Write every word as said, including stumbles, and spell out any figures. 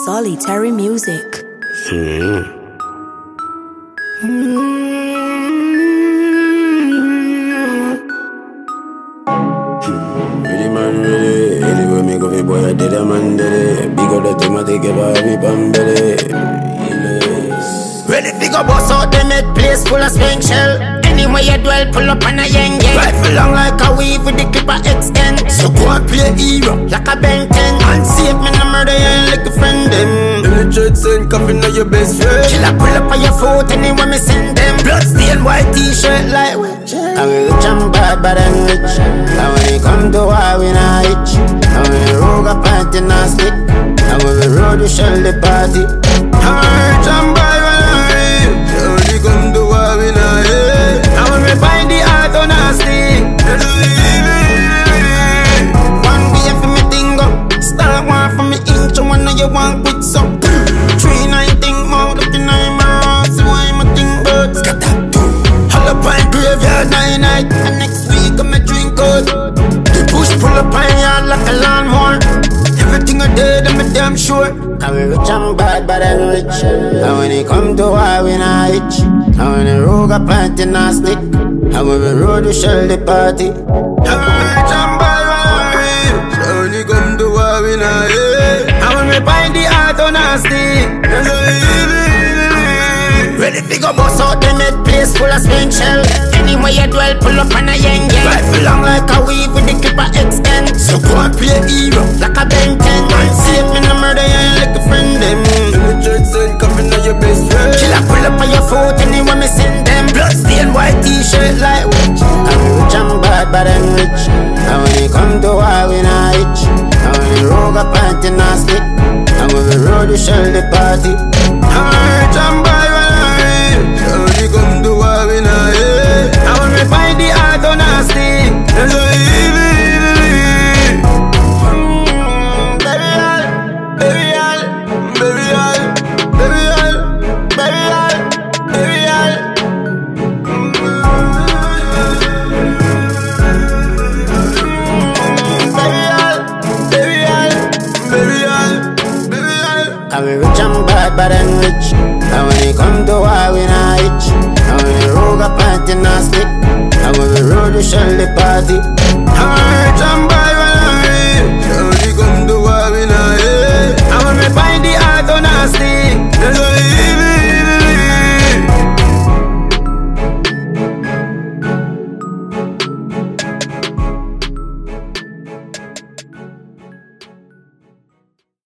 Solitary music. Mm. Mm. Ready man, ready. Anyway, me go fi boy, I did a man did it. Big up the tomato, give her me bum belly. Ready fi go boss out them head place full of spank shell. Anywhere you dwell, pull up on a yang gang. Rifle long like a weave with the clipper extend. So go and play hero like a Ben ten. And save me no murder you like a friend them. Them the church send coffin on your best friend. Killer pull up on your foot anywhere me send them. Blood stained white t-shirt like witch. I'm rich and bad but I'm rich. And when it come to war we not hitch. And when the rogue a party not stick. And when we road we shell the party. I'm rich and bad but I'm rich. And when it come to war we not hitch. And when we find the heart on a stick. One way for me thing go. Start one for me inch. And one of you want quit so. Three nine think more. Looking at my ass. See why my thing but scatter. Hollow pine graveyard nine night. And next week I'm a drink out. The push pull up on yard like a lawnmower. Everything I did I'm a damn sure. I'm rich and bad but I'm rich. And when it come to war we not hitch. And when the rogue a party not stick. And when we road we shell the party. I'm rich and bad but I'm rich. And when it come to war we not hitch. And when we find the heart on a stick. Ready fi go boss out them head place full of spank shell. Anywhere you dwell, pull up on a yang gang. Rifle long like a weave with the clipper extend. So go and play hero like a Ben ten. And save me no murder you like a friend them. Them the church send coffin on your best friend. Killer pull up on your foot anywhere me send them. Blood stained white t-shirt like witch. I'm rich and bad but I'm rich. And when it come to war we not hitch. And when the rogue a party not stick. And when we road we shell the party. I'm rich and bad but I'm rich. And when it come to war we not hitch. And when we find the heart on a stick. And so Mm, baby all, baby all, baby all, baby all, baby all, baby all. Mm, baby all, baby all, baby all, baby all. I'm rich and bad but I'm rich. And when it come to war we not hitch. And when the rogue a party not stick. And when we road we shell the party. I'm rich and bad